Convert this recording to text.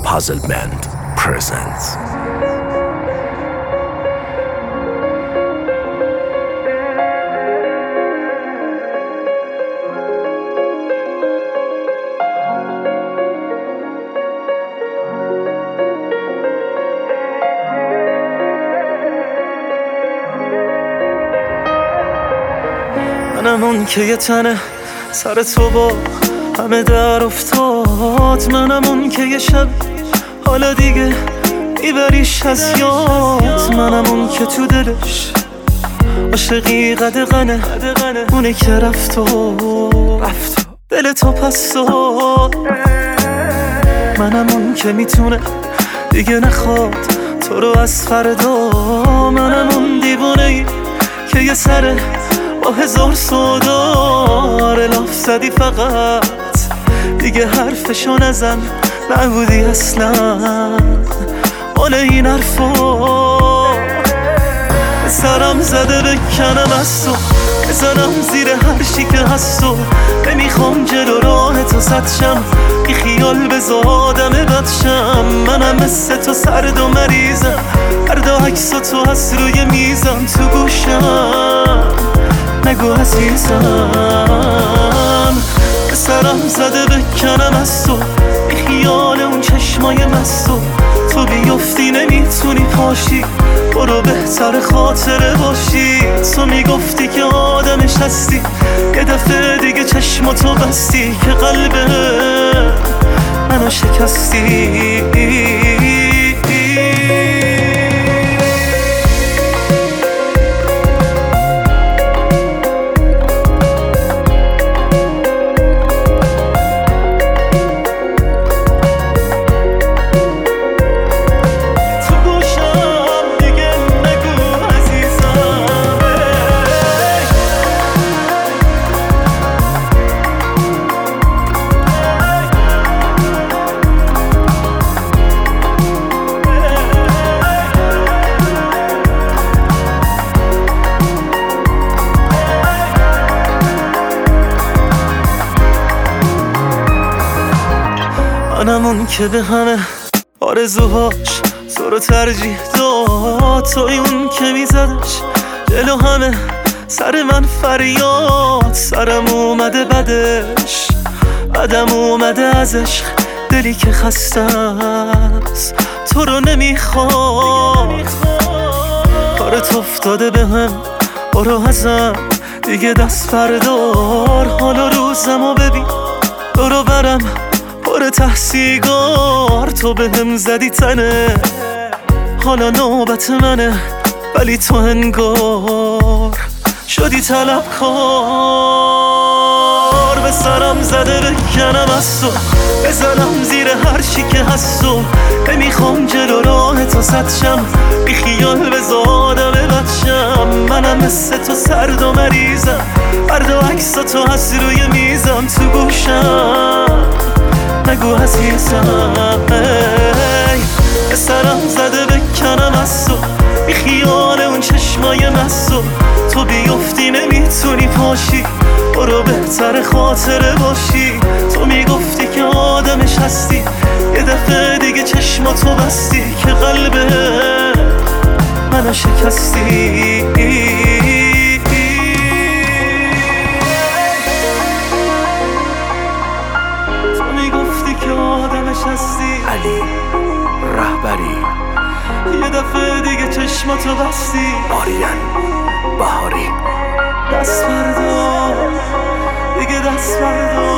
Puzzle Band presents. منم اون که یه تنه سر تو با همه در افتاد. منم اون که یه شب حالا دیگه میبریش از یاد. منم اون که تو دلش عاشقی قدغنه، اونه که رفت و دل تو پس داد. منم اون که میتونه دیگه نخواد تو رو از فردا. منم اون دیوانه‌ای که یه سره با هزار سودا لاف زدی فقط دیگه حرفشو نزن، نبودی اصلا مال این حرفا. سرم زده بکنم از تو، بزنم زیر هر چی که هست و نمیخوام جلو راه تو سد شم، بی خیال بذار آدم بدشم. منم مثل تو سرد و مریضم، هر عکس تو هست روی میزم تو گوشم، نگو عزیزم. سرم زده بکنم از تو، بی خیال اون چشمای مستو تو بیفتی نمیتونی پاشی، برو بهتر خاطره باشی. تو میگفتی که آدمش هستی، یه دفعه دیگه چشماتو بستی که قلب منو شکستی. منم اون که به همه آرزوهاش تو رو ترجیح داد. توی اون که میزدش جلو همه سر من فریاد. سرم اومده بدش، بدم اومده از عشق، دلی که خسته است تو رو نمیخواد. کارت افتاده به هم، برو ازم دیگه دست بردار. حالا روزمو ببین برو برم پر تحصیگار. تو به هم زدی تنه، حالا نوبت منه، ولی تو انگار شدی طلبکار. به سرم زده بکنم از تو، بزنم زیر هر چی که هست و نمیخوام جلو راه تو سد شم، بی خیال بذار آدم بدشم. منم مثل تو سرد و مریضم، هر عکس تو هست روی میزم تو گوشم، نگو عزیزم. به سرم زده بکنم از تو، بی خیال اون چشمای مستو تو بیفتی نمیتونی پاشی، برو بهتر خاطره باشی. تو میگفتی که آدمش هستی، یه دفعه دیگه چشماتو بستی که قلب منو شکستی. علی رهبری یه دفعه دیگه چشماتو بستی. آریان بهاری دست بردار دیگه، دست بردار.